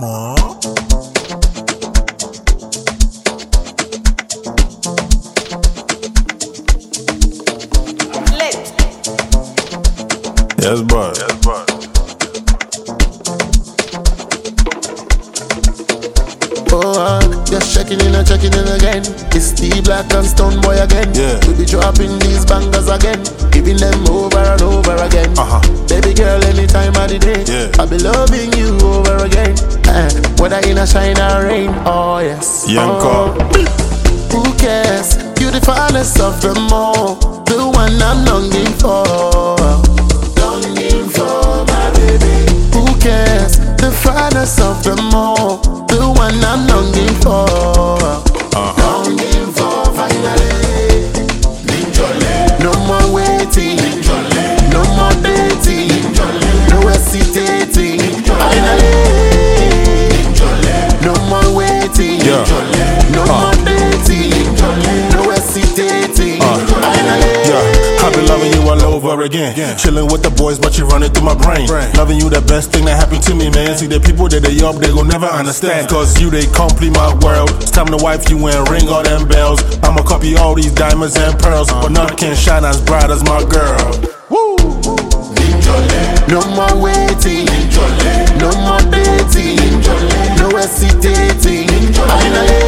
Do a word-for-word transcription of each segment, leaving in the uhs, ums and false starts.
on. Lit. Yes, boss. Yes, boss. Oh, uh, just checking in and checking in again. It's the Black and Stone Boy again. Yeah. We be dropping these bangers again, giving them over and over again. Uh-huh. Baby girl, any time of the day, Yeah. I be loving you over again. Uh, whether in a shine or rain, oh yes. Young oh. call. Who cares? You the finest of them all, the one I'm longing for. Longing for my baby. Who cares? The finest of them all, the one I'm longing for. Uh-huh. Longing for finally. No more waiting. No more dating. No hesitating. Finally. No more waiting. Yeah. No more dating. No hesitating. Finally. Yeah, I've been loving you all over again. Chilling with the boys, but you running through my brain. Loving you the best thing that happened to me, man. See the people that they up, they gon' never understand. Cause you, they complete my world. It's time to wife you and ring all them bells. I'ma copy all these diamonds and pearls, but none can shine as bright as my girl. Woo! No more waiting. No more dating. No hesitating. Finally.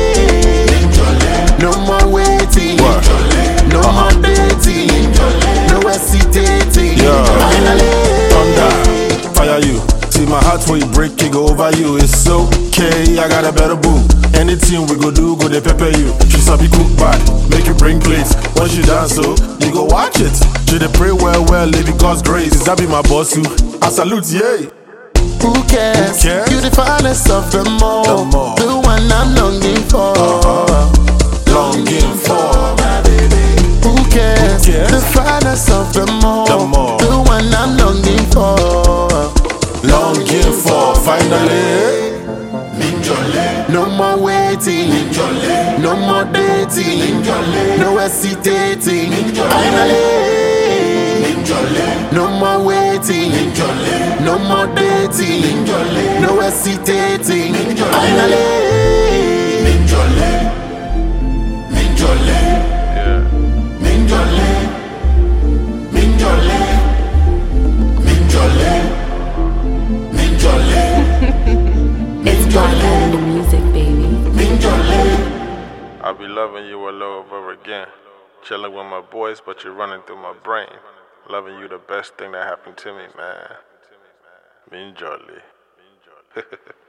No more waiting. What? No more dating. No hesitating. Yeah. Finally. Thunder, fire you. See my heart for you break, it go over you. It's okay, I got a better boo. Anything we go do, go they pepper you. She sabi cook bad, make you bring plates. Once you dance so, you go watch it. She dey pray well, well, live in God's grace. That be my boss too. I salute, yeah. Who cares? Who cares? You the finest of them all, Them all. the one I'm longing for. Longing for. Who cares? Who cares? The finest of them all, Them all. the one I'm longing for. Longing for, finally. No more waiting. No more dating. No hesitating. Finally. No more waiting. No more dating. No hesitating. Finally. It's Black the music, baby. I'll be loving you all over again. Chilling with my boys, but you're running through my brain. Loving you the best thing that happened to me, man. Mean jolly.